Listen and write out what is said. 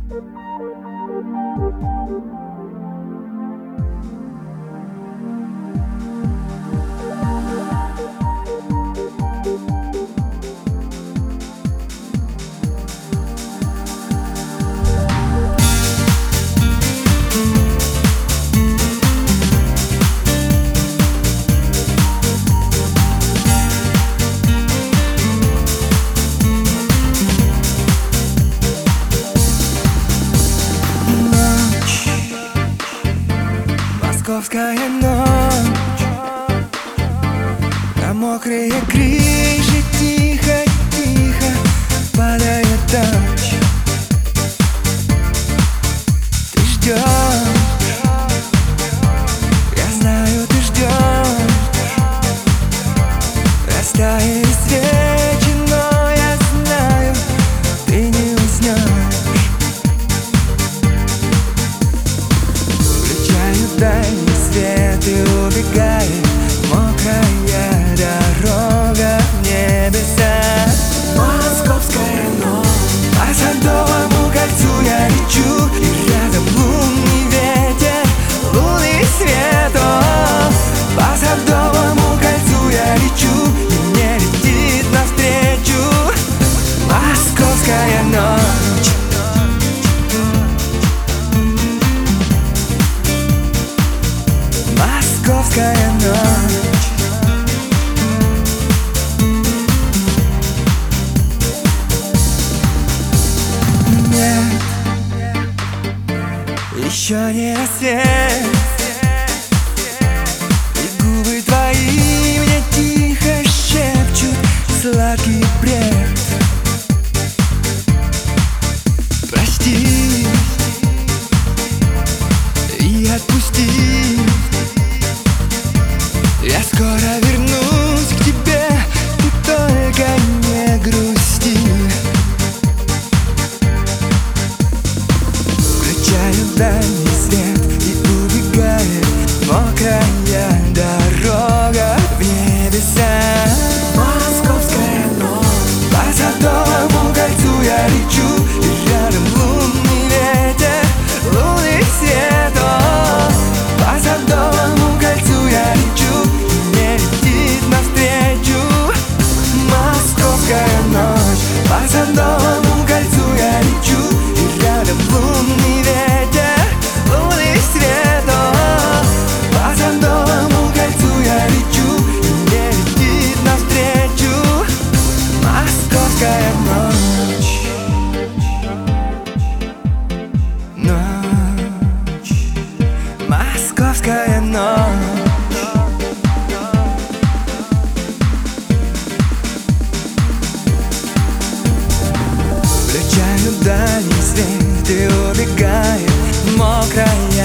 Московская ночь, на мокрые крыши тихо-тихо падает дождь. Ты ждешь, я знаю, ты ждешь. Растаяли свечи, но я знаю, ты не уснешь. Включаю дальний свет и убегает мокрая дорога в небеса. Московская ночь, по Садовому кольцу я лечу, и рядом лунный ветер, лунный свет. О, по Садовому кольцу я лечу, и мне летит навстречу московская ночь. Московская ночь. Нет, еще не рассвет, и губы твои мне тихо шепчут сладкий бред. Прости и отпусти, я скоро вернусь к тебе, ты только не грусти. Включаю дальний свет и убегает мокрая дорога в небеса. Московская ночь, по Садовому кольцу я лечу, и рядом лунный ветер, лунный свет. О, по Садовому кольцу я лечу, навстречу московская ночь. По Садовому кольцу я лечу, и рядом лунный ветер, лунный свет. О, по Садовому кольцу я лечу, и мне летит навстречу московская ночь. Ночь, московская ночь. Включаю дальний свет и убегает мокрая